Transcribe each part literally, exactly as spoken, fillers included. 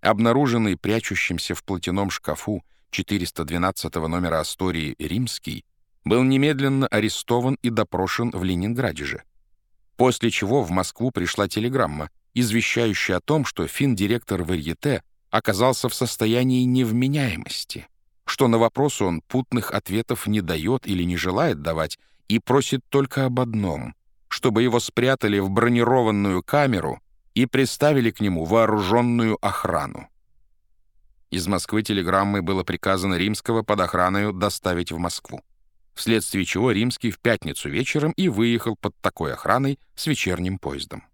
обнаруженный прячущимся в платяном шкафу четыреста двенадцатого номера Астории Римский, был немедленно арестован и допрошен в Ленинграде же. После чего в Москву пришла телеграмма, извещающая о том, что финдиректор Варьете оказался в состоянии невменяемости, что на вопросы он путных ответов не дает или не желает давать и просит только об одном — чтобы его спрятали в бронированную камеру и приставили к нему вооруженную охрану. Из Москвы телеграммой было приказано Римского под охраною доставить в Москву, вследствие чего Римский в пятницу вечером и выехал под такой охраной с вечерним поездом.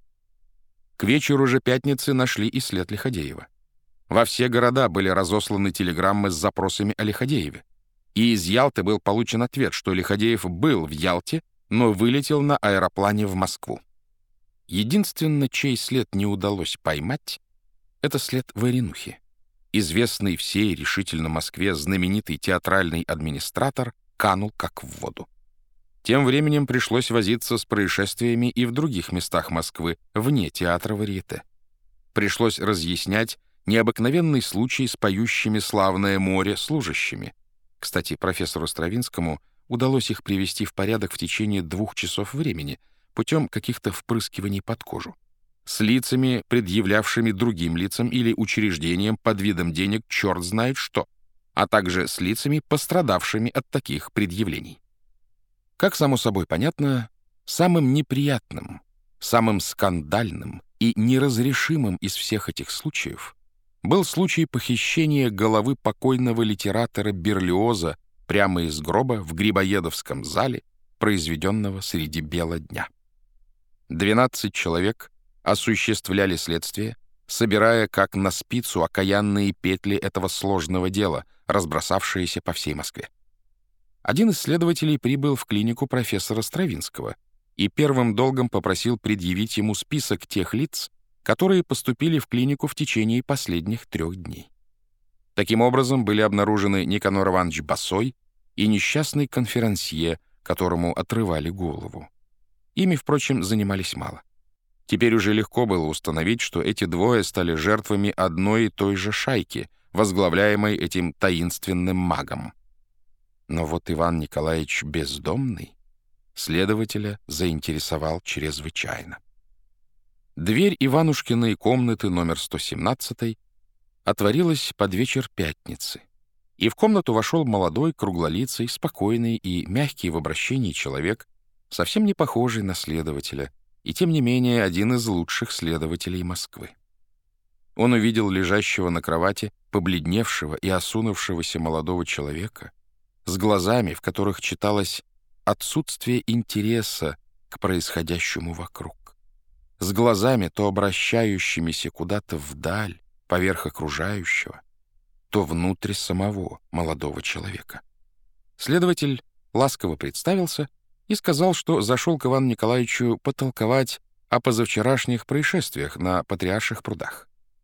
К вечеру же пятницы нашли и след Лиходеева. Во все города были разосланы телеграммы с запросами о Лиходееве, и из Ялты был получен ответ, что Лиходеев был в Ялте, но вылетел на аэроплане в Москву. Единственно, чей след не удалось поймать, это след Варенухи. Известный всей решительно Москве знаменитый театральный администратор канул как в воду. Тем временем пришлось возиться с происшествиями и в других местах Москвы, вне театра Варьете. Пришлось разъяснять необыкновенный случай с поющими «Славное море» служащими. Кстати, профессору Стравинскому удалось их привести в порядок в течение двух часов времени путем каких-то впрыскиваний под кожу, с лицами, предъявлявшими другим лицам или учреждениям под видом денег черт знает что, а также с лицами, пострадавшими от таких предъявлений. Как само собой понятно, самым неприятным, самым скандальным и неразрешимым из всех этих случаев был случай похищения головы покойного литератора Берлиоза прямо из гроба в Грибоедовском зале, произведенного среди бела дня. Двенадцать человек осуществляли следствие, собирая как на спицу окаянные петли этого сложного дела, разбросавшиеся по всей Москве. Один из следователей прибыл в клинику профессора Стравинского и первым долгом попросил предъявить ему список тех лиц, которые поступили в клинику в течение последних трех дней. Таким образом, были обнаружены Никанор Иванович Босой и несчастный конферансье, которому отрывали голову. Ими, впрочем, занимались мало. Теперь уже легко было установить, что эти двое стали жертвами одной и той же шайки, возглавляемой этим таинственным магом. Но вот Иван Николаевич Бездомный следователя заинтересовал чрезвычайно. Дверь Иванушкиной комнаты номер сто семнадцать отворилась под вечер пятницы, и в комнату вошел молодой, круглолицый, спокойный и мягкий в обращении человек, совсем не похожий на следователя, и тем не менее один из лучших следователей Москвы. Он увидел лежащего на кровати, побледневшего и осунувшегося молодого человека, с глазами, в которых читалось отсутствие интереса к происходящему вокруг, с глазами, то обращающимися куда-то вдаль, поверх окружающего, то внутрь самого молодого человека. Следователь ласково представился и сказал, что зашел к Ивану Николаевичу потолковать о позавчерашних происшествиях на Патриарших прудах.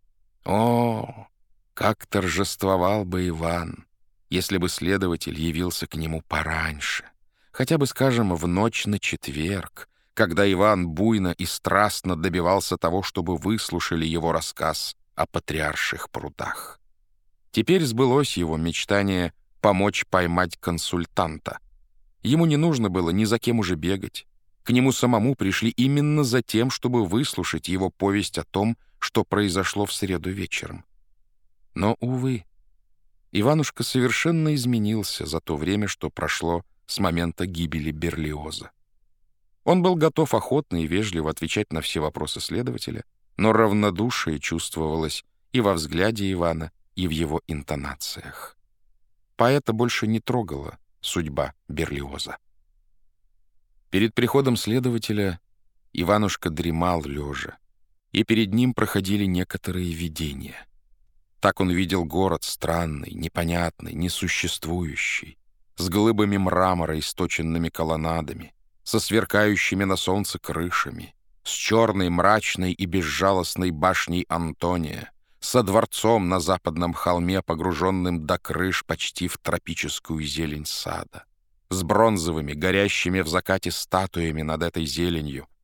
О, как торжествовал бы Иван, если бы следователь явился к нему пораньше, хотя бы, скажем, в ночь на четверг, когда Иван буйно и страстно добивался того, чтобы выслушали его рассказ о Патриарших прудах. Теперь сбылось его мечтание помочь поймать консультанта. Ему не нужно было ни за кем уже бегать. К нему самому пришли именно за тем, чтобы выслушать его повесть о том, что произошло в среду вечером. Но, увы, Иванушка совершенно изменился за то время, что прошло с момента гибели Берлиоза. Он был готов охотно и вежливо отвечать на все вопросы следователя, но равнодушие чувствовалось и во взгляде Ивана, и в его интонациях. Поэта больше не трогала судьба Берлиоза. Перед приходом следователя Иванушка дремал лежа, и перед ним проходили некоторые видения. Так он видел город странный, непонятный, несуществующий, с глыбами мрамора, источенными колоннадами, со сверкающими на солнце крышами, с черной, мрачной и безжалостной башней Антония, со дворцом на западном холме, погруженным до крыш почти в тропическую зелень сада, с бронзовыми, горящими в закате статуями над этой зеленью,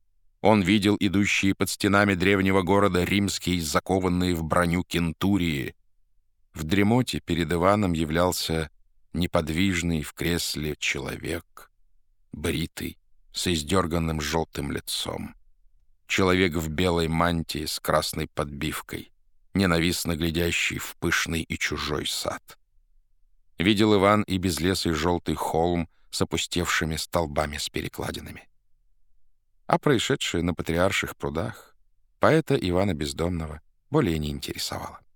Он видел идущие под стенами древнего города римские, закованные в броню кентурии. В дремоте перед Иваном являлся неподвижный в кресле человек, бритый, с издерганным желтым лицом. Человек в белой мантии с красной подбивкой, ненавистно глядящий в пышный и чужой сад. Видел Иван и безлесый желтый холм с опустевшими столбами с перекладинами. А происшедшее на Патриарших прудах поэта Ивана Бездомного более не интересовало.